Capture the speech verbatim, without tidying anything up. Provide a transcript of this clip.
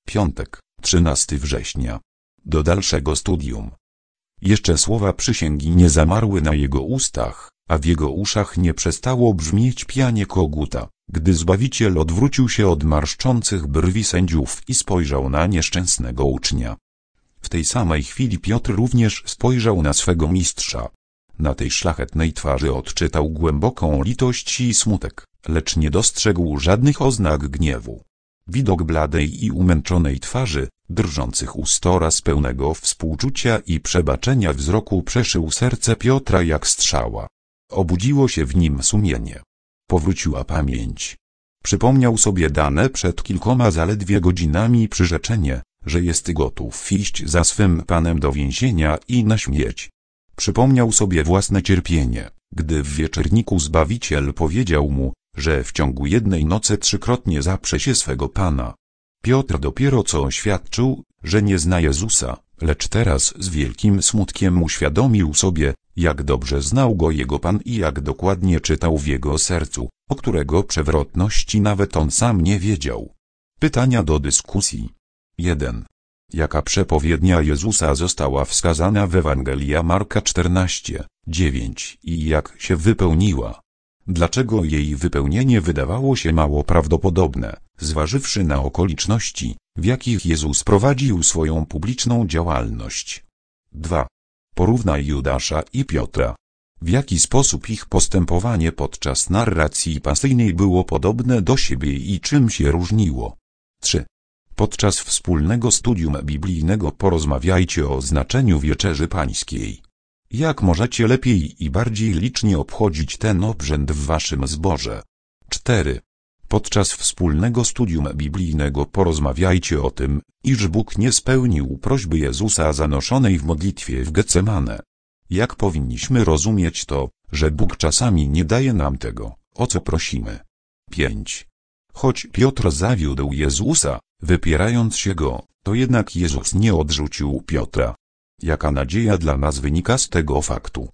Piątek, trzynastego września. Do dalszego studium. Jeszcze słowa przysięgi nie zamarły na jego ustach, a w jego uszach nie przestało brzmieć pianie koguta, gdy Zbawiciel odwrócił się od marszczących brwi sędziów i spojrzał na nieszczęsnego ucznia. W tej samej chwili Piotr również spojrzał na swego mistrza. Na tej szlachetnej twarzy odczytał głęboką litość i smutek, lecz nie dostrzegł żadnych oznak gniewu. Widok bladej i umęczonej twarzy, drżących ust oraz pełnego współczucia i przebaczenia wzroku przeszył serce Piotra jak strzała. Obudziło się w nim sumienie. Powróciła pamięć. Przypomniał sobie dane przed kilkoma zaledwie godzinami przyrzeczenie, że jest gotów iść za swym Panem do więzienia i na śmierć. Przypomniał sobie własne cierpienie, gdy w wieczorniku Zbawiciel powiedział mu, że w ciągu jednej nocy trzykrotnie zaprze się swego Pana. Piotr dopiero co oświadczył, że nie zna Jezusa, lecz teraz z wielkim smutkiem uświadomił sobie, jak dobrze znał Go jego Pan i jak dokładnie czytał w jego sercu, o którego przewrotności nawet on sam nie wiedział. Pytania do dyskusji. jeden. Jaka przepowiednia Jezusa została wskazana w Ewangelii Marka czternaście, dziewięć i jak się wypełniła? Dlaczego jej wypełnienie wydawało się mało prawdopodobne, zważywszy na okoliczności, w jakich Jezus prowadził swoją publiczną działalność? dwa. Porównaj Judasza i Piotra. W jaki sposób ich postępowanie podczas narracji pasyjnej było podobne do siebie i czym się różniło? trzy. Podczas wspólnego studium biblijnego porozmawiajcie o znaczeniu Wieczerzy Pańskiej. Jak możecie lepiej i bardziej licznie obchodzić ten obrzęd w waszym zborze? cztery. Podczas wspólnego studium biblijnego porozmawiajcie o tym, iż Bóg nie spełnił prośby Jezusa zanoszonej w modlitwie w Getsemane. Jak powinniśmy rozumieć to, że Bóg czasami nie daje nam tego, o co prosimy? pięć. Choć Piotr zawiódł Jezusa, wypierając się Go, to jednak Jezus nie odrzucił Piotra. Jaka nadzieja dla nas wynika z tego faktu?